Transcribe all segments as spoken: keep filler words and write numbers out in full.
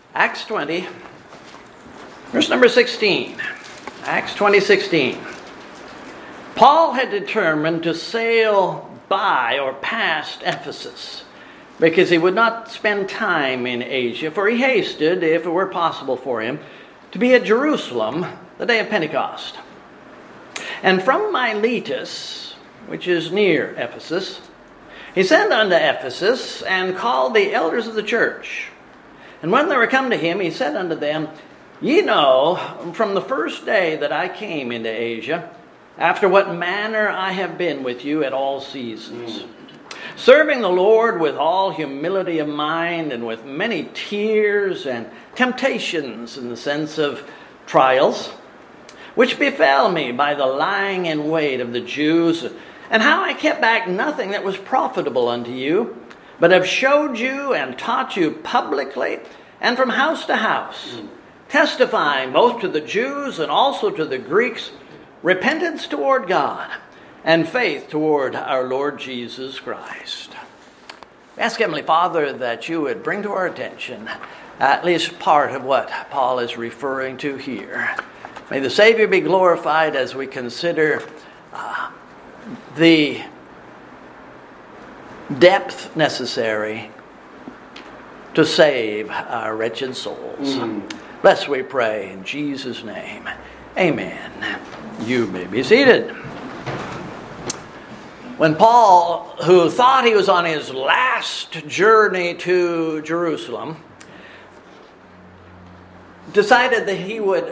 Acts twenty, verse number sixteen. Acts twenty, sixteen. Paul had determined to sail by or past Ephesus because he would not spend time in Asia, for he hasted, if it were possible for him, to be at Jerusalem the day of Pentecost. And from Miletus, which is near Ephesus, he sent unto Ephesus and called the elders of the church. And when they were come to him, he said unto them, Ye know, from the first day that I came into Asia, after what manner I have been with you at all seasons, serving the Lord with all humility of mind and with many tears and temptations, in the sense of trials, which befell me by the lying in wait of the Jews, and how I kept back nothing that was profitable unto you, but have showed you and taught you publicly and from house to house, testifying both to the Jews and also to the Greeks, repentance toward God and faith toward our Lord Jesus Christ. Ask Heavenly Father that you would bring to our attention at least part of what Paul is referring to here. May the Savior be glorified as we consider uh, the depth necessary to save our wretched souls. Mm. Bless we pray in Jesus' name. Amen. You may be seated. When Paul, who thought he was on his last journey to Jerusalem, decided that he would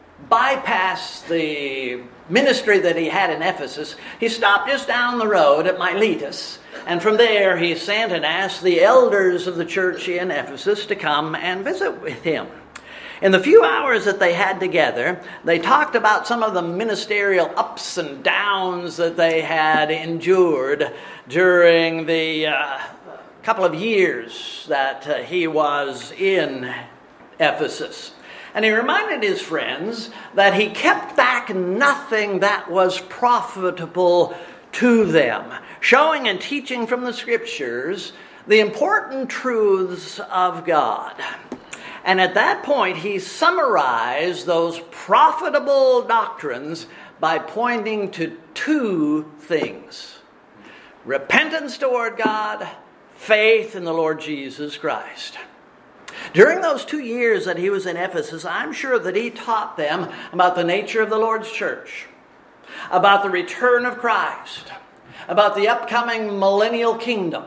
bypass the ministry that he had in Ephesus, he stopped just down the road at Miletus, and from there he sent and asked the elders of the church in Ephesus to come and visit with him. In the few hours that they had together, they talked about some of the ministerial ups and downs that they had endured during the uh, couple of years that uh, he was in Ephesus. And he reminded his friends that he kept back nothing that was profitable to them, showing and teaching from the Scriptures the important truths of God. And at that point, he summarized those profitable doctrines by pointing to two things: repentance toward God, faith in the Lord Jesus Christ. During those two years that he was in Ephesus, I'm sure that he taught them about the nature of the Lord's church, about the return of Christ, about the upcoming millennial kingdom.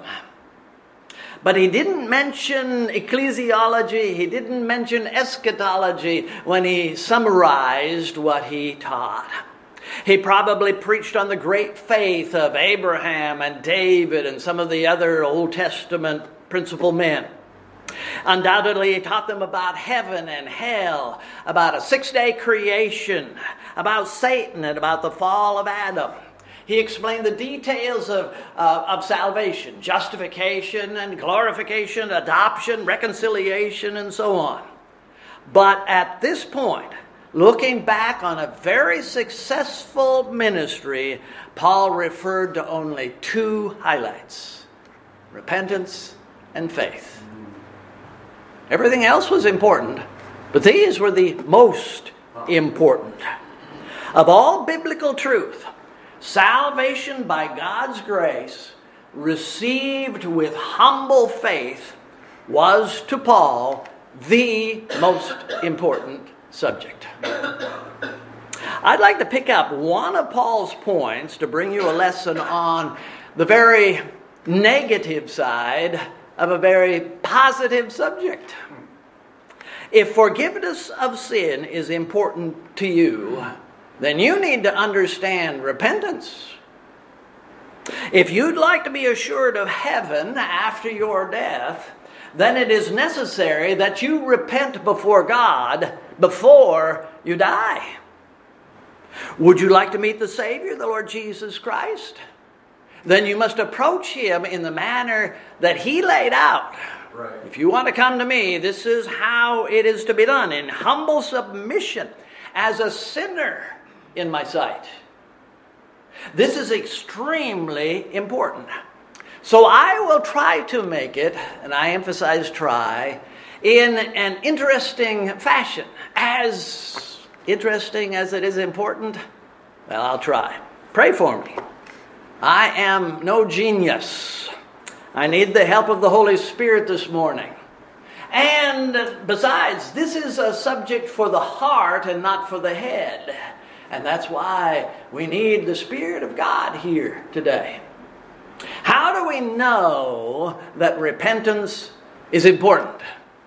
But he didn't mention ecclesiology, he didn't mention eschatology when he summarized what he taught. He probably preached on the great faith of Abraham and David and some of the other Old Testament principal men. Undoubtedly, he taught them about heaven and hell, about a six-day creation, about Satan and about the fall of Adam. He explained the details of, uh, of salvation, justification and glorification, adoption, reconciliation, and so on. But at this point, looking back on a very successful ministry, Paul referred to only two highlights: repentance and faith. Everything else was important, but these were the most important. Of all biblical truth, salvation by God's grace, received with humble faith, was to Paul the most important subject. I'd like to pick up one of Paul's points to bring you a lesson on the very negative side of a very positive subject. If forgiveness of sin is important to you, then you need to understand repentance. If you'd like to be assured of heaven after your death, then it is necessary that you repent before God before you die. Would you like to meet the Savior, the Lord Jesus Christ? Then you must approach him in the manner that he laid out. Right. If you want to come to me, this is how it is to be done: in humble submission as a sinner in my sight. This is extremely important. So I will try to make it, and I emphasize try, in an interesting fashion. As interesting as it is important, well, I'll try. Pray for me. I am no genius. I need the help of the Holy Spirit this morning. And besides, this is a subject for the heart and not for the head. And that's why we need the Spirit of God here today. How do we know that repentance is important?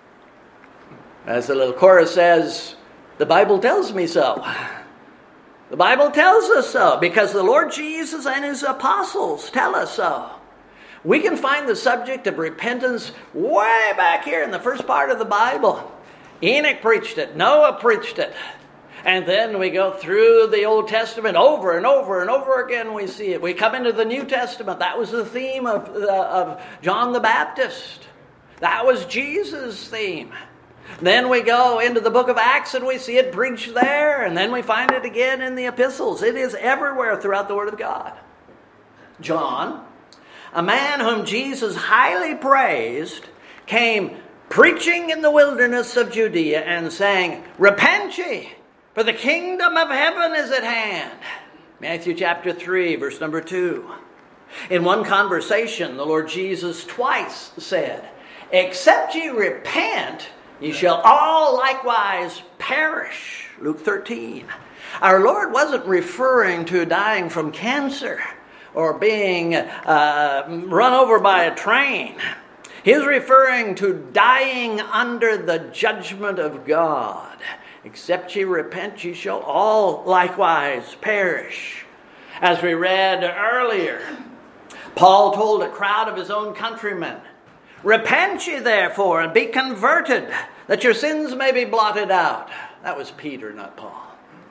As the little chorus says, the Bible tells me so. The Bible tells us so because the Lord Jesus and His apostles tell us so. We can find the subject of repentance way back here in the first part of the Bible. Enoch preached it. Noah preached it. And then we go through the Old Testament over and over and over again we see it. We come into the New Testament. That was the theme of, uh, of John the Baptist. That was Jesus' theme. Then we go into the book of Acts and we see it preached there. And then we find it again in the epistles. It is everywhere throughout the Word of God. John, a man whom Jesus highly praised, came preaching in the wilderness of Judea and saying, "Repent ye, for the kingdom of heaven is at hand." Matthew chapter three, verse number two. In one conversation, the Lord Jesus twice said, "Except ye repent, ye shall all likewise perish." Luke thirteen. Our Lord wasn't referring to dying from cancer or being uh, run over by a train. He's referring to dying under the judgment of God. Except ye repent, ye shall all likewise perish. As we read earlier, Paul told a crowd of his own countrymen, "Repent ye therefore and be converted, that your sins may be blotted out." That was Peter, not Paul.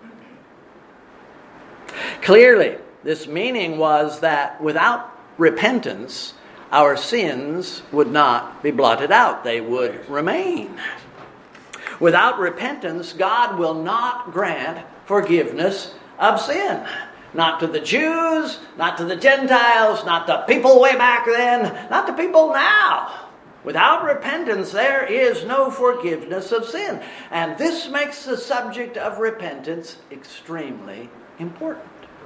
Clearly, this meaning was that without repentance, our sins would not be blotted out. They would remain. Without repentance, God will not grant forgiveness of sin. Not to the Jews, not to the Gentiles, not to people way back then, not to people now. Without repentance, there is no forgiveness of sin. And this makes the subject of repentance extremely important.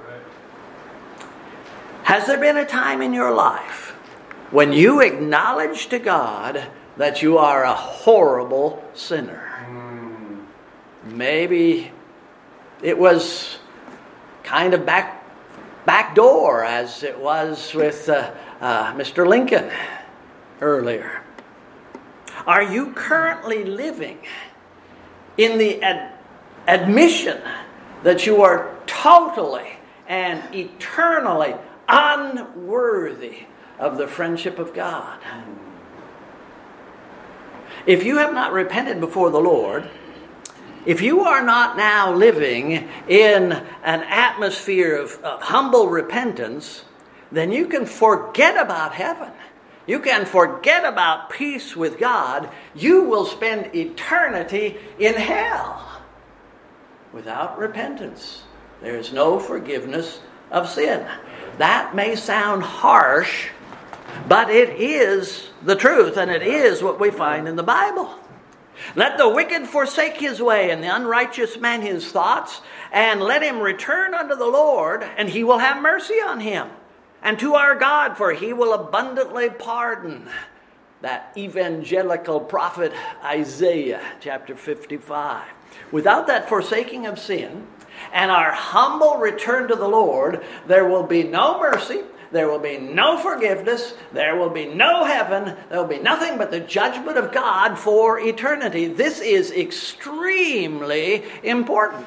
Has there been a time in your life when you acknowledged to God that you are a horrible sinner? Mm. Maybe it was kind of back back door, as it was with uh, uh, Mister Lincoln earlier. Are you currently living in the ad- admission that you are totally and eternally unworthy of the friendship of God? If you have not repented before the Lord, if you are not now living in an atmosphere of, of humble repentance, then you can forget about heaven. You can forget about peace with God. You will spend eternity in hell. Without repentance, there is no forgiveness of sin. That may sound harsh, but it is the truth, and it is what we find in the Bible. Let the wicked forsake his way, and the unrighteous man his thoughts, and let him return unto the Lord, and He will have mercy on him, and to our God, for He will abundantly pardon. That evangelical prophet Isaiah, chapter fifty-five. Without that forsaking of sin and our humble return to the Lord, there will be no mercy, there will be no forgiveness, there will be no heaven, there will be nothing but the judgment of God for eternity. This is extremely important.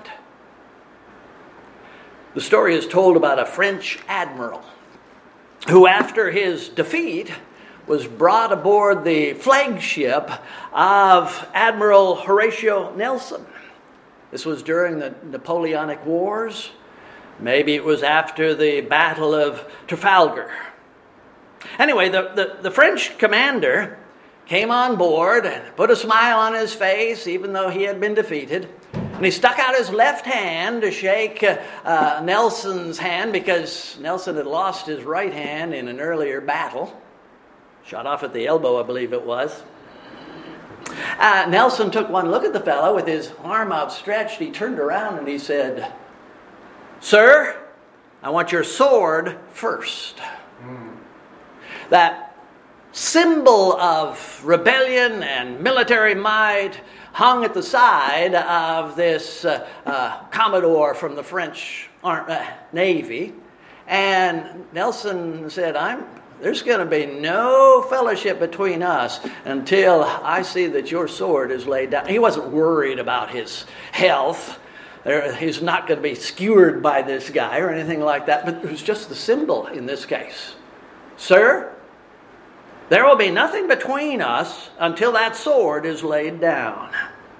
The story is told about a French admiral who, after his defeat, was brought aboard the flagship of Admiral Horatio Nelson. This was during the Napoleonic Wars. Maybe it was after the Battle of Trafalgar. Anyway, the, the, the French commander came on board and put a smile on his face, even though he had been defeated. And he stuck out his left hand to shake uh, uh, Nelson's hand, because Nelson had lost his right hand in an earlier battle. Shot off at the elbow, I believe it was. Uh, Nelson took one look at the fellow with his arm outstretched. He turned around and he said, "Sir, I want your sword first." Mm. That symbol of rebellion and military might hung at the side of this uh, uh, Commodore from the French Ar- uh, Navy. And Nelson said, I'm There's going to be no fellowship between us until I see that your sword is laid down. He wasn't worried about his health. He's not going to be skewered by this guy or anything like that, but it was just the symbol in this case. Sir, there will be nothing between us until that sword is laid down.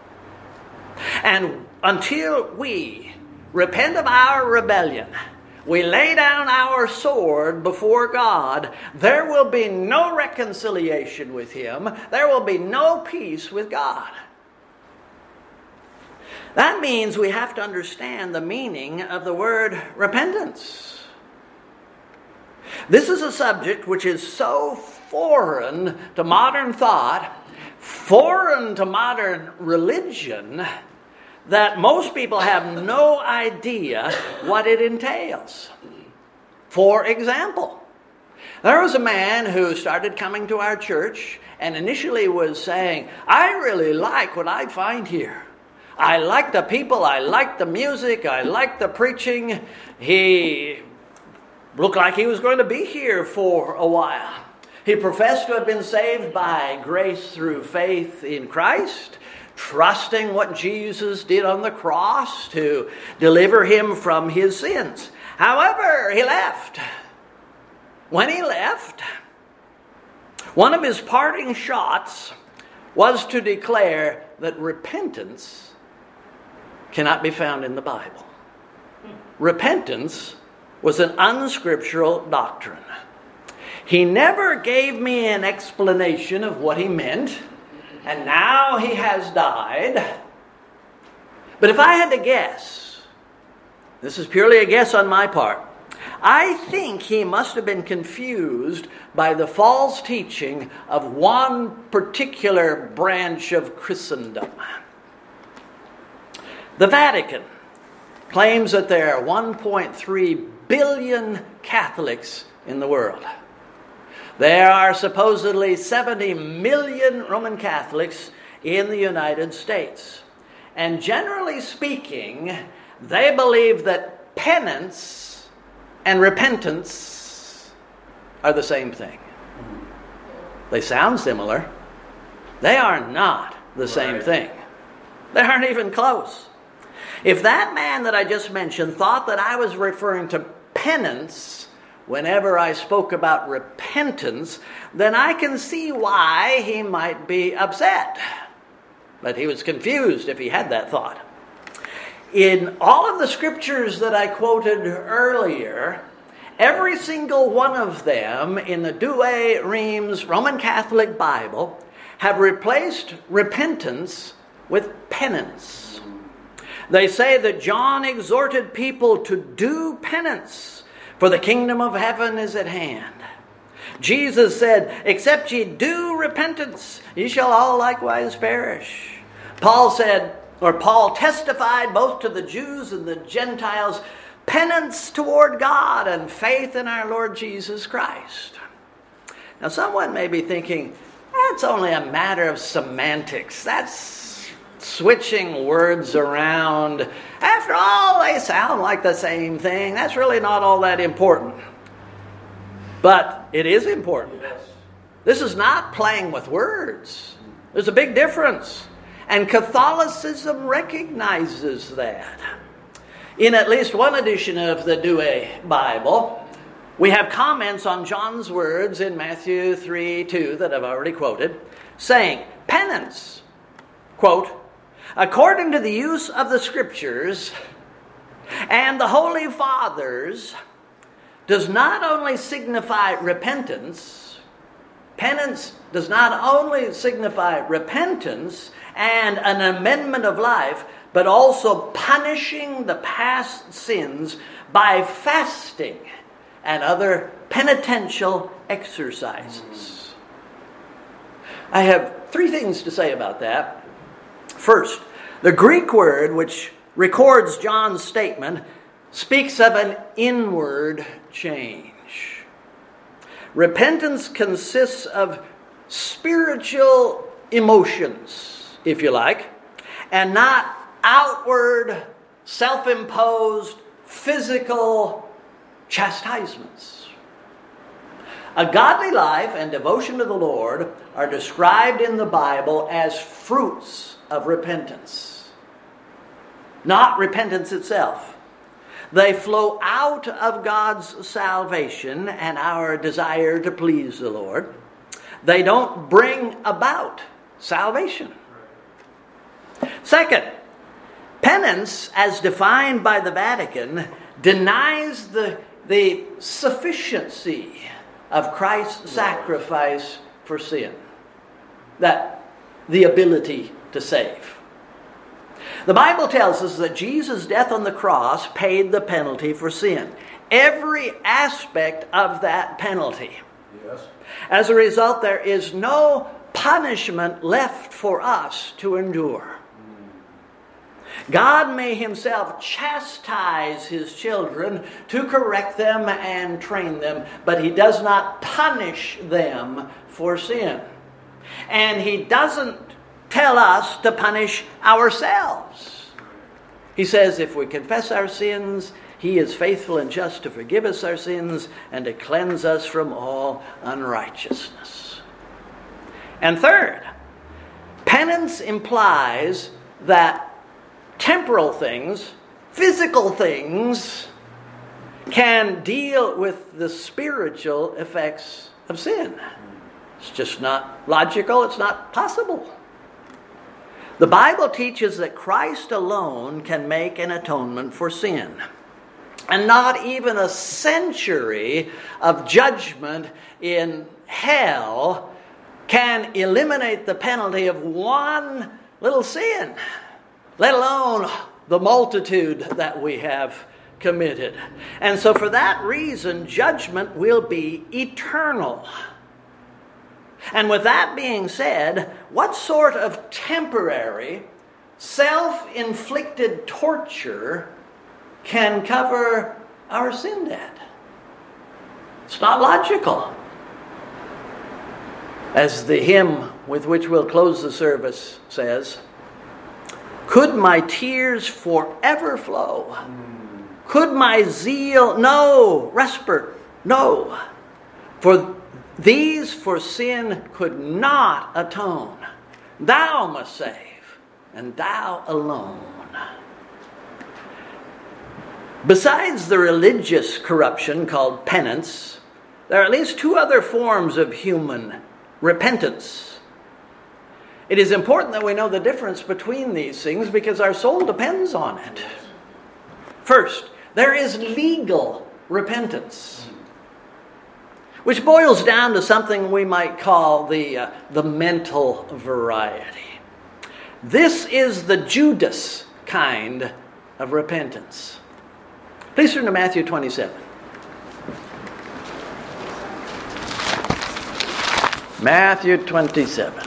And until we repent of our rebellion, we lay down our sword before God, there will be no reconciliation with Him. There will be no peace with God. That means we have to understand the meaning of the word repentance. This is a subject which is so foreign to modern thought, foreign to modern religion, that most people have no idea what it entails. For example, there was a man who started coming to our church and initially was saying, I really like what I find here. I like the people, I like the music, I like the preaching. He looked like he was going to be here for a while. He professed to have been saved by grace through faith in Christ, trusting what Jesus did on the cross to deliver him from his sins. However, he left. When he left, one of his parting shots was to declare that repentance cannot be found in the Bible. Repentance was an unscriptural doctrine. He never gave me an explanation of what he meant, and now he has died. But if I had to guess, this is purely a guess on my part, I think he must have been confused by the false teaching of one particular branch of Christendom. The Vatican claims that there are one point three billion Catholics in the world. There are supposedly seventy million Roman Catholics in the United States. And generally speaking, they believe that penance and repentance are the same thing. They sound similar. They are not the same thing. They aren't even close. If that man that I just mentioned thought that I was referring to penance whenever I spoke about repentance, then I can see why he might be upset. But he was confused if he had that thought. In all of the scriptures that I quoted earlier, every single one of them in the Douay Rheims Roman Catholic Bible have replaced repentance with penance. They say that John exhorted people to do penance, for the kingdom of heaven is at hand. Jesus said, except ye do repentance, ye shall all likewise perish. Paul said, or Paul testified both to the Jews and the Gentiles, penance toward God and faith in our Lord Jesus Christ. Now someone may be thinking, that's only a matter of semantics. That's switching words around. After all, they sound like the same thing. That's really not all that important. But it is important. This is not playing with words. There's a big difference. And Catholicism recognizes that. In at least one edition of the Douay Bible, we have comments on John's words in Matthew three two that I've already quoted, saying, penance, quote, according to the use of the Scriptures and the Holy Fathers, does not only signify repentance, penance does not only signify repentance and an amendment of life, but also punishing the past sins by fasting and other penitential exercises. I have three things to say about that. First, the Greek word which records John's statement speaks of an inward change. Repentance consists of spiritual emotions, if you like, and not outward, self-imposed, physical chastisements. A godly life and devotion to the Lord are described in the Bible as fruits of repentance, not repentance itself. They flow out of God's salvation and our desire to please the Lord. They don't bring about salvation. Second, penance, as defined by the Vatican, denies the, the sufficiency of Christ's sacrifice for sin. That, the ability to save. The Bible tells us that Jesus' death on the cross paid the penalty for sin. Every aspect of that penalty. Yes. As a result, there is no punishment left for us to endure. God may himself chastise his children to correct them and train them, but he does not punish them for sin. And he doesn't tell us to punish ourselves. He says if we confess our sins, he is faithful and just to forgive us our sins and to cleanse us from all unrighteousness. And third, penance implies that temporal things, physical things, can deal with the spiritual effects of sin. It's just not logical, it's not possible. The Bible teaches that Christ alone can make an atonement for sin. And not even a century of judgment in hell can eliminate the penalty of one little sin, let alone the multitude that we have committed. And so for that reason, judgment will be eternal. And with that being said, what sort of temporary, self-inflicted torture can cover our sin debt? It's not logical. As the hymn with which we'll close the service says, could my tears forever flow? Could my zeal, no, respite, no. For these for sin could not atone. Thou must save, and thou alone. Besides the religious corruption called penance, there are at least two other forms of human repentance. It is important that we know the difference between these things because our soul depends on it. First, there is legal repentance, which boils down to something we might call the, uh, the mental variety. This is the Judas kind of repentance. Please turn to Matthew twenty-seven. Matthew twenty-seven.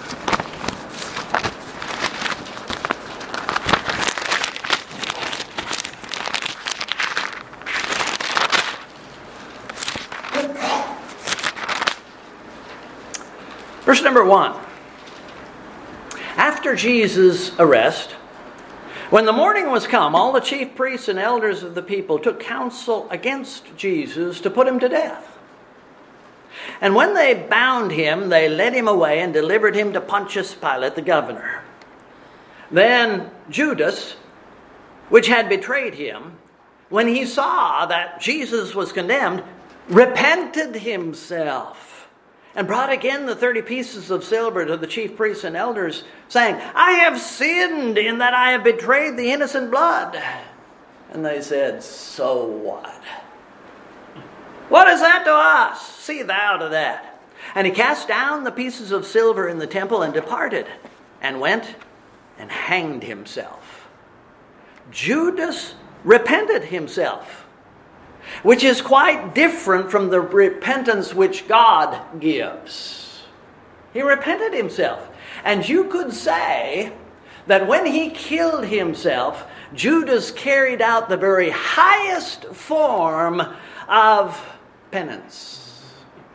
Verse number one. After Jesus' arrest, when the morning was come, all the chief priests and elders of the people took counsel against Jesus to put him to death. And when they bound him, they led him away and delivered him to Pontius Pilate, the governor. Then Judas, which had betrayed him, when he saw that Jesus was condemned, repented himself and brought again the thirty pieces of silver to the chief priests and elders, saying, I have sinned in that I have betrayed the innocent blood. And they said, so what? What is that to us? See thou to that. And he cast down the pieces of silver in the temple and departed, and went and hanged himself. Judas repented himself, which is quite different from the repentance which God gives. He repented himself. And you could say that when he killed himself, Judas carried out the very highest form of penance.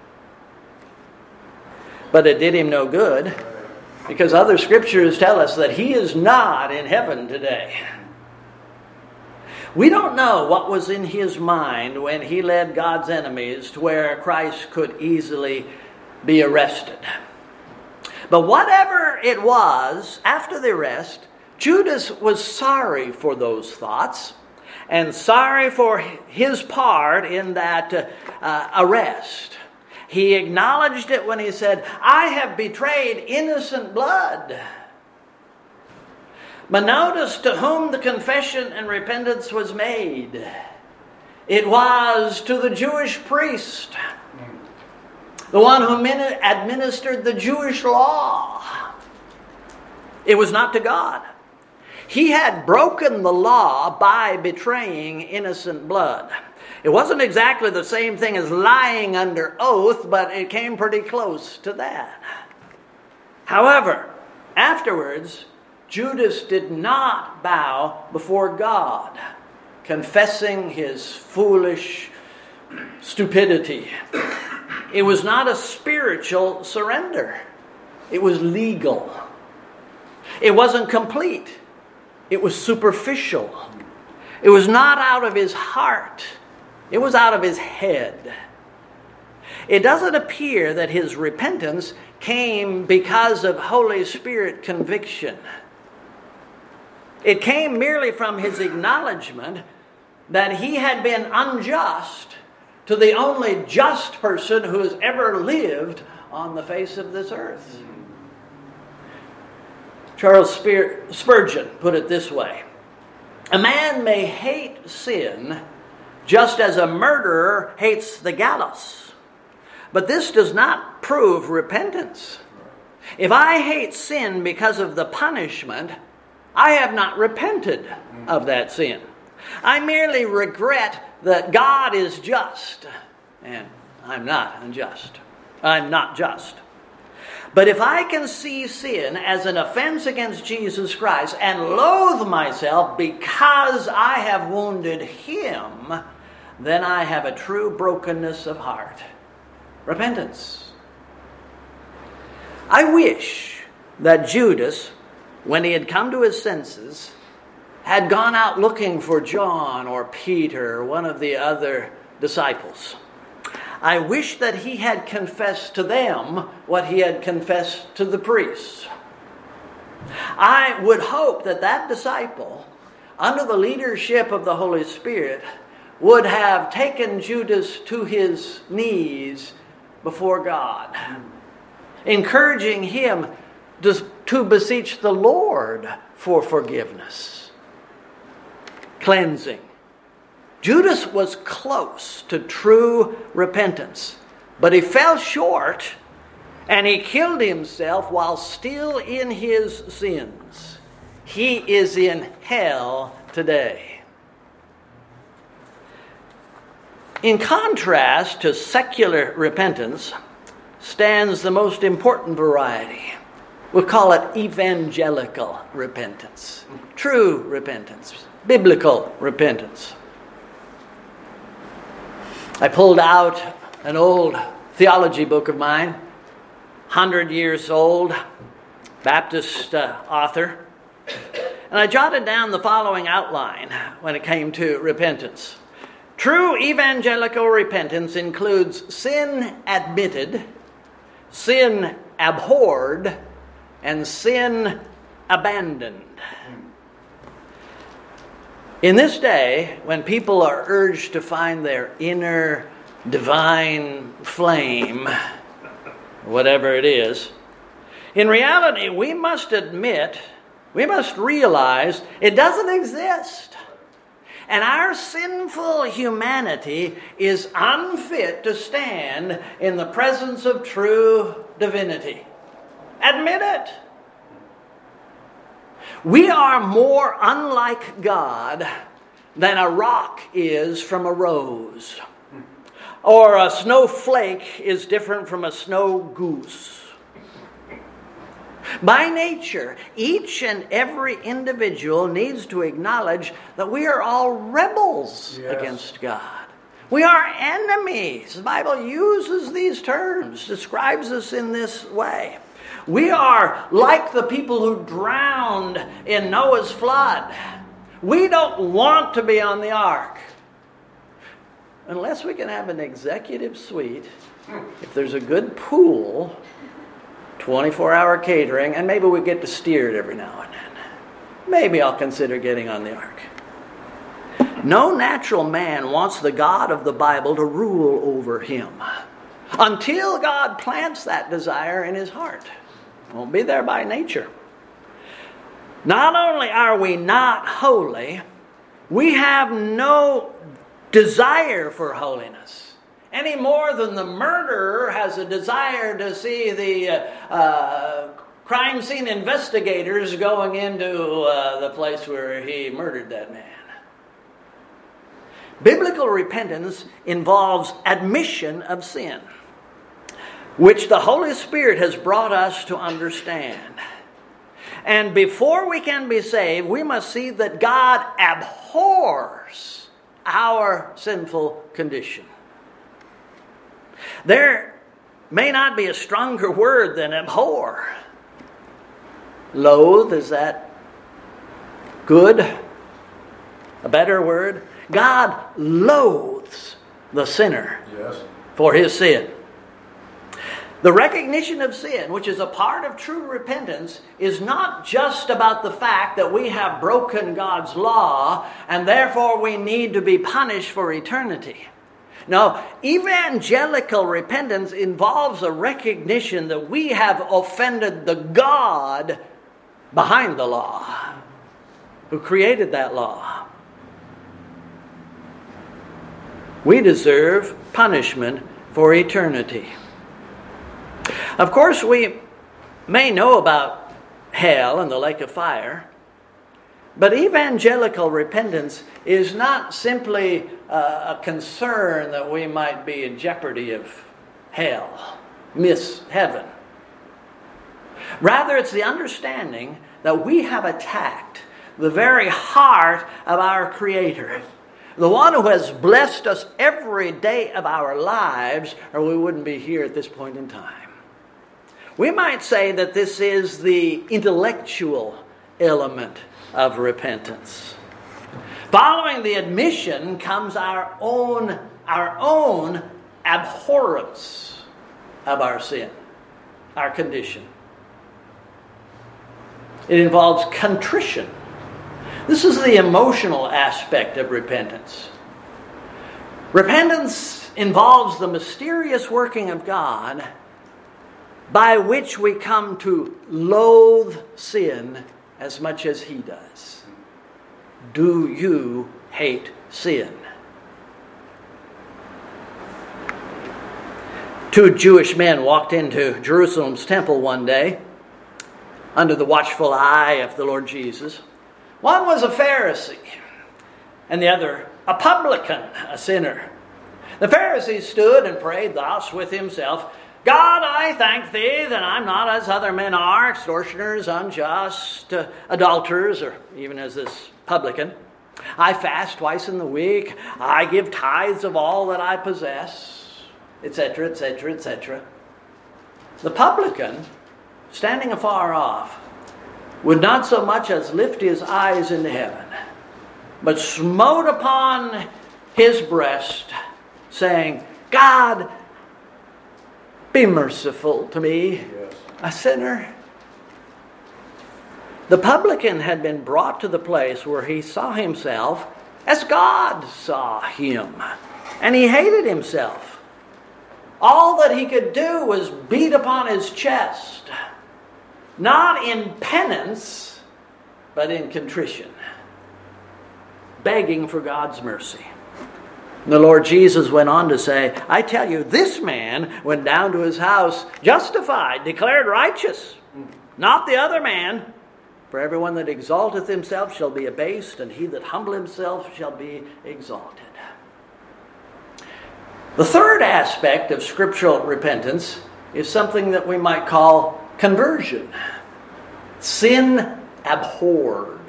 But it did him no good, because other scriptures tell us that he is not in heaven today. We don't know what was in his mind when he led God's enemies to where Christ could easily be arrested. But whatever it was, after the arrest, Judas was sorry for those thoughts and sorry for his part in that uh, uh, arrest. He acknowledged it when he said, I have betrayed innocent blood. But notice to whom the confession and repentance was made. It was to the Jewish priest, the one who administered the Jewish law. It was not to God. He had broken the law by betraying innocent blood. It wasn't exactly the same thing as lying under oath, but it came pretty close to that. However, afterwards, Judas did not bow before God, confessing his foolish stupidity. It was not a spiritual surrender. It was legal. It wasn't complete. It was superficial. It was not out of his heart. It was out of his head. It doesn't appear that his repentance came because of Holy Spirit conviction. It came merely from his acknowledgement that he had been unjust to the only just person who has ever lived on the face of this earth. Charles Spurgeon put it this way: a man may hate sin just as a murderer hates the gallows, but this does not prove repentance. If I hate sin because of the punishment, I have not repented of that sin. I merely regret that God is just, and I'm not unjust. I'm not just. But if I can see sin as an offense against Jesus Christ and loathe myself because I have wounded Him, then I have a true brokenness of heart. Repentance. I wish that Judas, when he had come to his senses, had gone out looking for John or Peter or one of the other disciples. I wish that he had confessed to them what he had confessed to the priests. I would hope that that disciple, under the leadership of the Holy Spirit, would have taken Judas to his knees before God, encouraging him to, to beseech the Lord for forgiveness, cleansing. Judas was close to true repentance, but he fell short and he killed himself while still in his sins. He is in hell today. In contrast to secular repentance stands the most important variety. We'll call it evangelical repentance, true repentance, biblical repentance. I pulled out an old theology book of mine, one hundred years old, Baptist uh, author, and I jotted down the following outline when it came to repentance. True evangelical repentance includes sin admitted, sin abhorred, and sin abandoned. In this day, when people are urged to find their inner divine flame, whatever it is, in reality, we must admit, we must realize it doesn't exist. And our sinful humanity is unfit to stand in the presence of true divinity. Admit it. We are more unlike God than a rock is from a rose, or a snowflake is different from a snow goose. By nature, each and every individual needs to acknowledge that we are all rebels Yes. against God. We are enemies. The Bible uses these terms, describes us in this way. We are like the people who drowned in Noah's flood. We don't want to be on the ark. Unless we can have an executive suite, if there's a good pool, twenty-four hour catering, and maybe we get to steer it every now and then, maybe I'll consider getting on the ark. No natural man wants the God of the Bible to rule over him until God plants that desire in his heart. It won't be there by nature. Not only are we not holy, we have no desire for holiness, any more than the murderer has a desire to see the uh, uh, crime scene investigators going into uh, the place where he murdered that man. Biblical repentance involves admission of sin, which the Holy Spirit has brought us to understand. And before we can be saved, we must see that God abhors our sinful condition. There may not be a stronger word than abhor. Loathe, is that good? A better word? God loathes the sinner Yes. for his sin. The recognition of sin, which is a part of true repentance, is not just about the fact that we have broken God's law and therefore we need to be punished for eternity. No, evangelical repentance involves a recognition that we have offended the God behind the law, who created that law. We deserve punishment for eternity. Of course, we may know about hell and the lake of fire, but evangelical repentance is not simply uh, a concern that we might be in jeopardy of hell, miss heaven. Rather, it's the understanding that we have attacked the very heart of our Creator, the one who has blessed us every day of our lives, or we wouldn't be here at this point in time. We might say that this is the intellectual element of repentance. Following the admission comes our own, our own abhorrence of our sin, our condition. It involves contrition. This is the emotional aspect of repentance. Repentance involves the mysterious working of God by which we come to loathe sin as much as He does. Do you hate sin? Two Jewish men walked into Jerusalem's temple one day under the watchful eye of the Lord Jesus. One was a Pharisee and the other a publican, a sinner. The Pharisee stood and prayed thus with himself, God, I thank thee that I'm not as other men are, extortioners, unjust, uh, adulterers, or even as this publican. I fast twice in the week. I give tithes of all that I possess, et cetera, et cetera, et cetera. The publican, standing afar off, would not so much as lift his eyes into heaven, but smote upon his breast, saying, God, be merciful to me, Yes. a sinner. The publican had been brought to the place where he saw himself as God saw him, and he hated himself. All that he could do was beat upon his chest, not in penance, but in contrition, begging for God's mercy. The Lord Jesus went on to say, I tell you, this man went down to his house justified, declared righteous, not the other man. For everyone that exalteth himself shall be abased, and he that humbleth himself shall be exalted. The third aspect of scriptural repentance is something that we might call conversion. sin abhorred.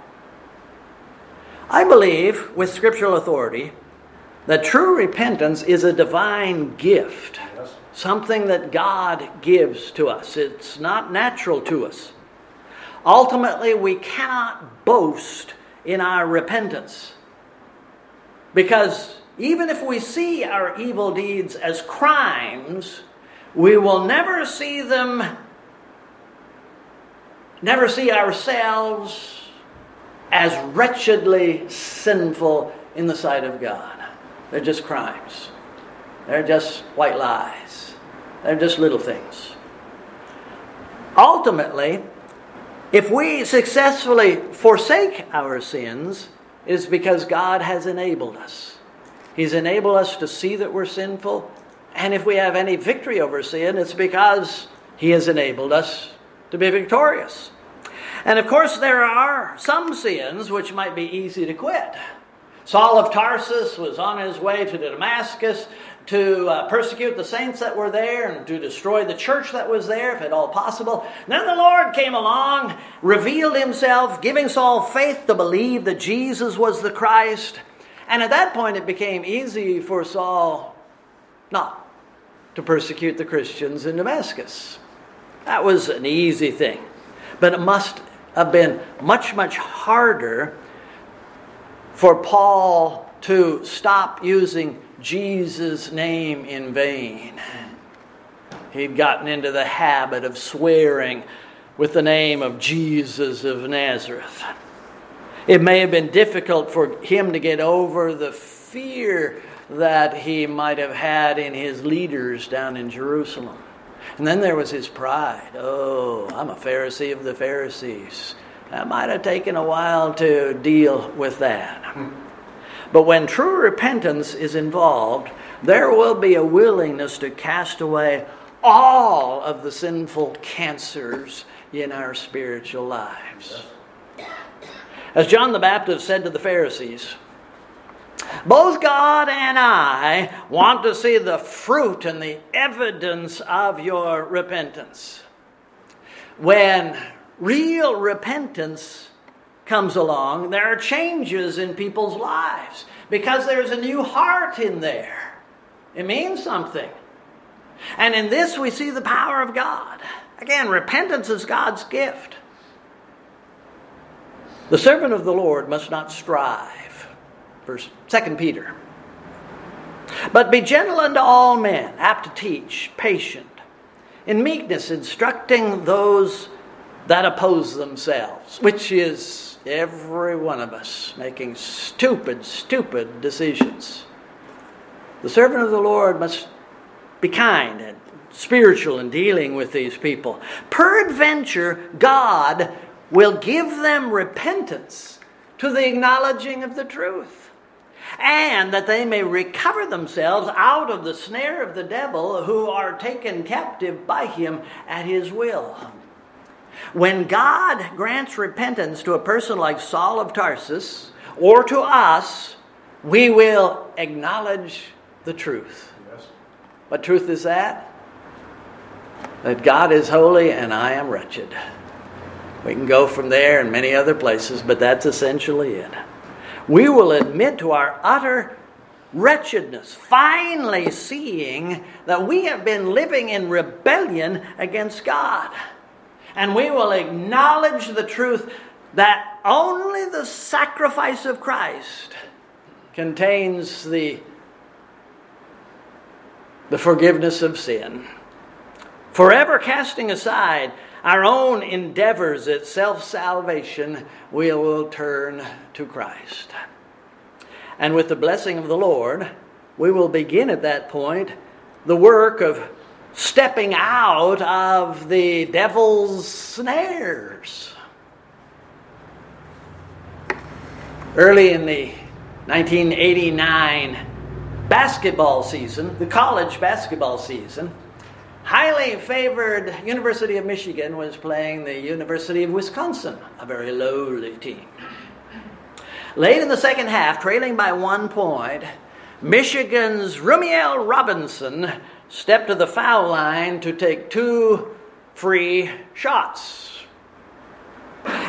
I believe, with scriptural authority, that true repentance is a divine gift. Yes. Something that God gives to us. It's not natural to us. Ultimately, we cannot boast in our repentance. Because even if we see our evil deeds as crimes, we will never see them, never see ourselves as wretchedly sinful in the sight of God. They're just crimes. They're just white lies. They're just little things. Ultimately, if we successfully forsake our sins, it's because God has enabled us. He's enabled us to see that we're sinful. And if we have any victory over sin, it's because He has enabled us to be victorious. And of course, there are some sins which might be easy to quit. Saul of Tarsus was on his way to Damascus to uh, persecute the saints that were there and to destroy the church that was there, if at all possible. Then the Lord came along, revealed Himself, giving Saul faith to believe that Jesus was the Christ. And at that point, it became easy for Saul not to persecute the Christians in Damascus. That was an easy thing. But it must have been much, much harder for Paul to stop using Jesus' name in vain. He'd gotten into the habit of swearing with the name of Jesus of Nazareth. It may have been difficult for him to get over the fear that he might have had in his leaders down in Jerusalem. And then there was his pride. Oh, I'm a Pharisee of the Pharisees. That might have taken a while to deal with that. But when true repentance is involved, there will be a willingness to cast away all of the sinful cancers in our spiritual lives. As John the Baptist said to the Pharisees, both God and I want to see the fruit and the evidence of your repentance. When real repentance comes along, there are changes in people's lives because there's a new heart in there. It means something. And in this we see the power of God. Again, repentance is God's gift. The servant of the Lord must not strive. Verse Second Peter. But be gentle unto all men, apt to teach, patient, in meekness instructing those that oppose themselves, which is every one of us making stupid, stupid decisions. The servant of the Lord must be kind and spiritual in dealing with these people. Peradventure, God will give them repentance to the acknowledging of the truth, and that they may recover themselves out of the snare of the devil, who are taken captive by him at his will. When God grants repentance to a person like Saul of Tarsus, or to us, we will acknowledge the truth. Yes. What truth is that? That God is holy and I am wretched. We can go from there and many other places, but that's essentially it. We will admit to our utter wretchedness, finally seeing that we have been living in rebellion against God. And we will acknowledge the truth that only the sacrifice of Christ contains the, the forgiveness of sin. Forever casting aside our own endeavors at self-salvation, we will turn to Christ. And with the blessing of the Lord, we will begin at that point the work of stepping out of the devil's snares. Early in the nineteen eighty-nine basketball season, the college basketball season, highly favored University of Michigan was playing the University of Wisconsin, a very lowly team. Late in the second half, trailing by one point, Michigan's Rumiel Robinson stepped to the foul line to take two free shots.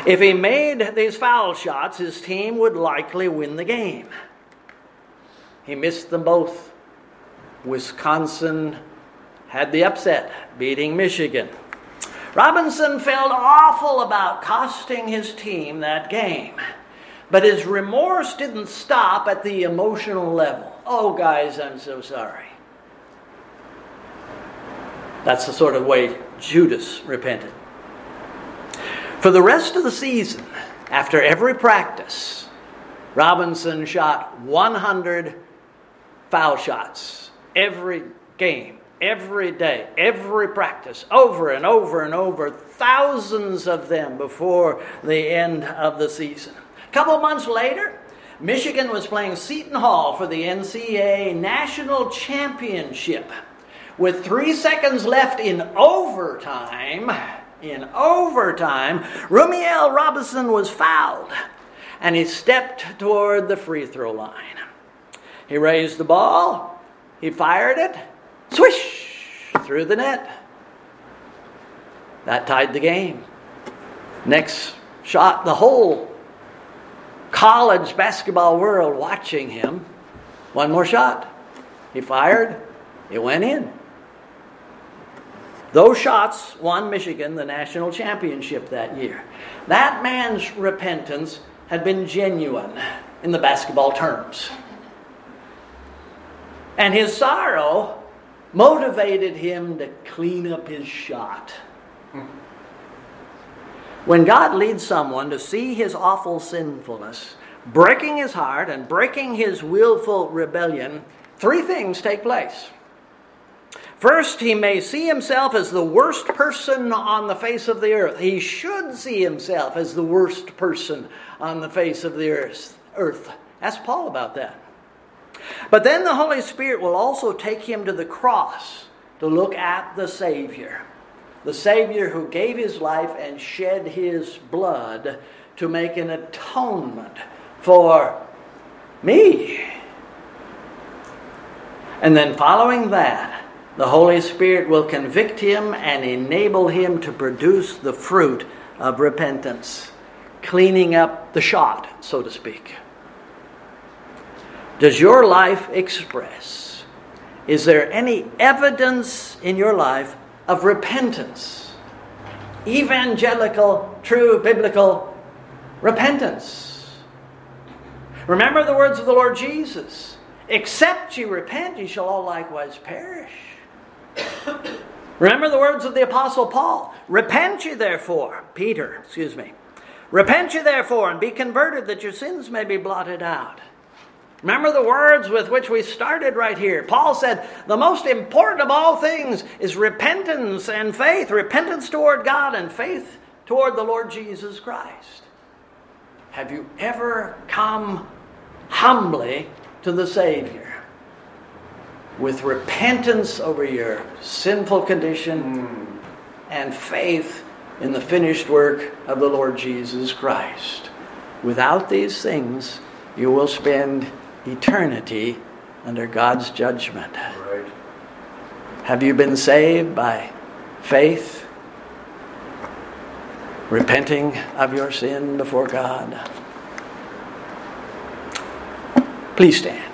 If he made these foul shots, his team would likely win the game. He missed them both. Wisconsin had the upset, beating Michigan. Robinson felt awful about costing his team that game. But his remorse didn't stop at the emotional level. Oh, guys, I'm so sorry. That's the sort of way Judas repented. For the rest of the season, after every practice, Robinson shot one hundred foul shots every game, every day, every practice, over and over and over, thousands of them before the end of the season. A couple months later, Michigan was playing Seton Hall for the N C A A National Championship. With three seconds left in overtime, in overtime, Rumiel Robinson was fouled, and he stepped toward the free throw line. He raised the ball, he fired it, swish, through the net. That tied the game. Next shot, the whole college basketball world watching him. One more shot. He fired, it went in. Those shots won Michigan the national championship that year. That man's repentance had been genuine in the basketball terms. And his sorrow motivated him to clean up his shot. When God leads someone to see his awful sinfulness, breaking his heart and breaking his willful rebellion, three things take place. First, he may see himself as the worst person on the face of the earth. He should see himself as the worst person on the face of the earth. Ask Paul about that. But then the Holy Spirit will also take him to the cross to look at the Savior. The Savior who gave his life and shed his blood to make an atonement for me. And then following that, the Holy Spirit will convict him and enable him to produce the fruit of repentance, cleaning up the shot, so to speak. Does your life express? Is there any evidence in your life of repentance? Evangelical, true biblical repentance. Remember the words of the Lord Jesus. Except ye repent, ye shall all likewise perish. Remember the words of the Apostle Paul. Repent ye therefore, Peter, excuse me. Repent ye therefore and be converted that your sins may be blotted out. Remember the words with which we started right here. Paul said, the most important of all things is repentance and faith. Repentance toward God and faith toward the Lord Jesus Christ. Have you ever come humbly to the Savior with repentance over your sinful condition mm. and faith in the finished work of the Lord Jesus Christ? Without these things, you will spend eternity under God's judgment. Right. Have you been saved by faith, repenting of your sin before God? Please stand.